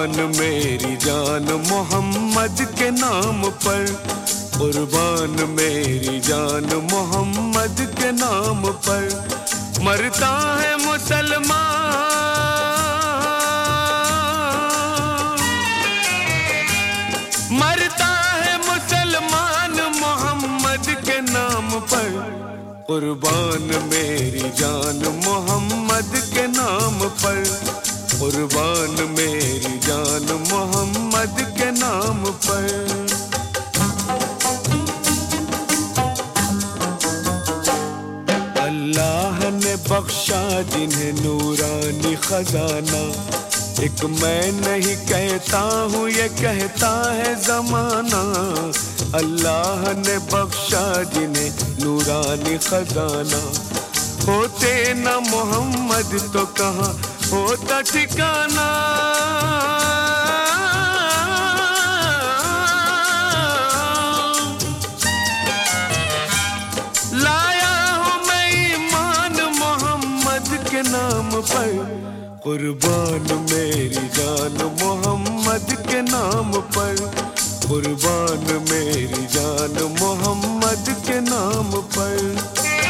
कुर्बान मेरी जान मोहम्मद के नाम पर, कुर्बान मेरी जान मोहम्मद के नाम पर। मरता है मुसलमान, मरता है मुसलमान मोहम्मद के नाम पर, कुर्बान मेरी जान मोहम्मद के नाम पर, कुर्बान मेरी जान मोहम्मद के नाम पर। अल्लाह ने बख्शा जिन्हें नूरानी खजाना, एक मैं नहीं कहता हूँ ये कहता है जमाना। अल्लाह ने बख्शा जिन्हें नूरानी खजाना, होते न मोहम्मद तो कहाँ होता ठिकाना। लाया हूँ मैं ईमान मोहम्मद के नाम पर, कुर्बान मेरी जान मोहम्मद के नाम पर, कुर्बान मेरी जान मोहम्मद के नाम पर।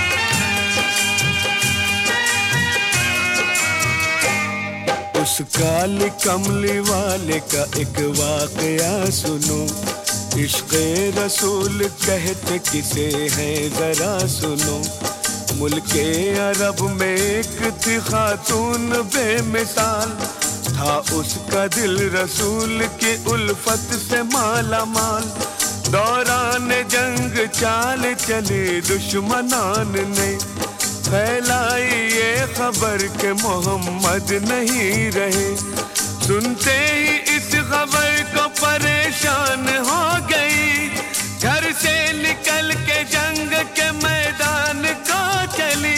उस काली कमली वाले का एक वाकया सुनो, इश्क़े रसूल कहते किसे है जरा सुनो। मुल्के अरब में एक थी खातून बेमिसाल, था उसका दिल रसूल की उल्फत से माला माल। दौरान जंग चाल चले दुश्मनान ने, फैलाई ये खबर के मोहम्मद नहीं रहे। सुनते ही इस खबर को परेशान हो गई, घर से निकल के जंग के मैदान को चली।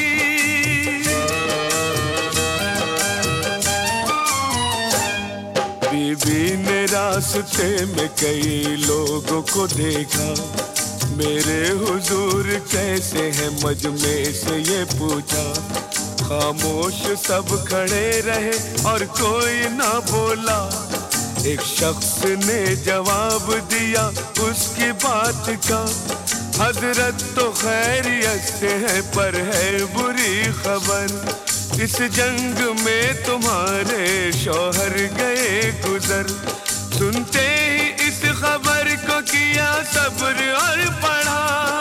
बीबी ने रास्ते में कई लोगों को देखा, मेरे हुजूर कैसे हैं मजमे से ये पूछा। खामोश सब खड़े रहे और कोई ना बोला, एक शख्स ने जवाब दिया उसकी बात का। हजरत तो खैरियत से है पर है बुरी खबर, इस जंग में तुम्हारे शौहर गए गुजर। सुनते ही इस खबर को किया सब्र और पढ़ा,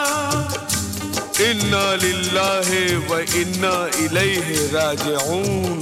इन्ना लिल्लाहि व इन्ना इलैहि राजिऊन।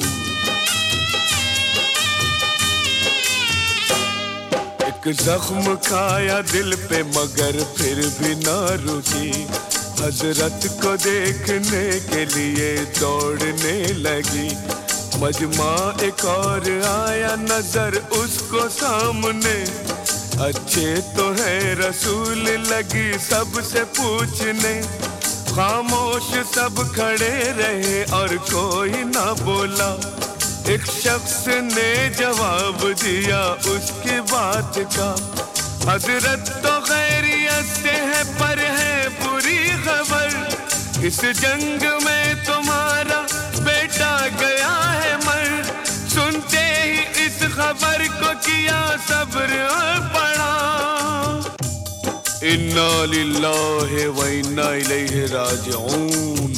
एक जख्म खाया दिल पे मगर फिर भी ना रुकी, हजरत को देखने के लिए दौड़ने लगी। मजमा एक और आया नजर उसको सामने, अच्छे तो है रसूल लगी सबसे पूछने। खामोश सब खड़े रहे और कोई ना बोला, एक शख्स ने जवाब दिया उसकी बात का। हजरत तो खैरियत से है पर है बुरी खबर, इस जंग में तुम्हारा बेटा गया है मर। सुनते ही इस खबर को किया सब्र और पढ़ा, इन्ना लिल्लाहि व इन्ना इलैहि राजिऊन।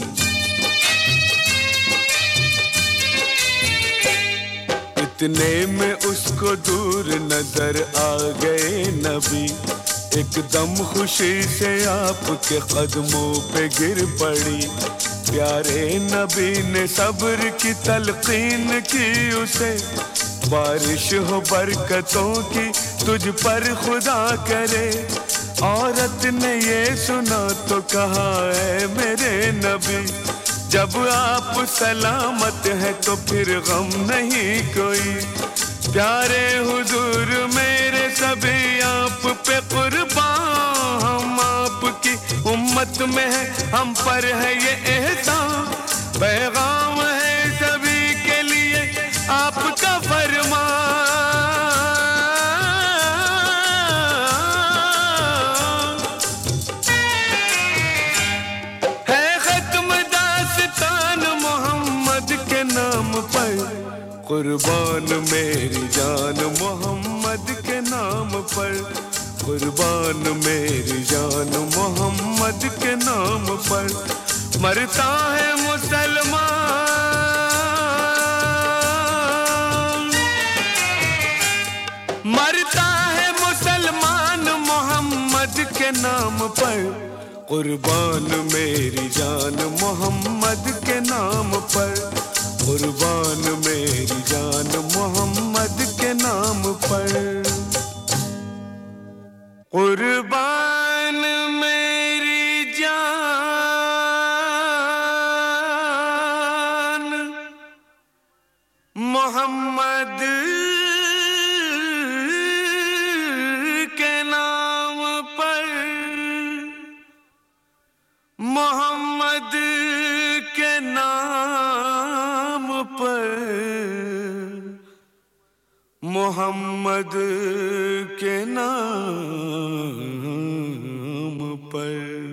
इतने में उसको दूर नजर आ गए नबी, एकदम खुशी से आपके कदमों पे गिर पड़ी। प्यारे नबी ने सब्र की तलकीन की उसे, बारिश हो बरकतों की तुझ पर खुदा करे। औरत ने ये सुना तो कहा है मेरे नबी, जब आप सलामत हैं तो फिर गम नहीं कोई। प्यारे हुजूर मेरे सभी आप पे कुर्बान, हम आपकी उम्मत में है हम पर है ये एहसान। पैगाम है सभी के लिए आपका फरमान, है खत्म दास्तान मोहम्मद के नाम पर। कुर्बान मेरी जान मोहम्मद नाम पर, कुर्बान मेरी जान मोहम्मद के नाम पर। मरता है मुसलमान, मरता है मुसलमान मोहम्मद के नाम पर, कुर्बान मेरी जान मोहम्मद के नाम पर, कुर्बान मेरी जान मोहम्मद के नाम पर। कुर्बान मेरी जान मोहम्मद के नाम पर, मोहम्मद के नाम पर, मोहम्मद के नाम पर।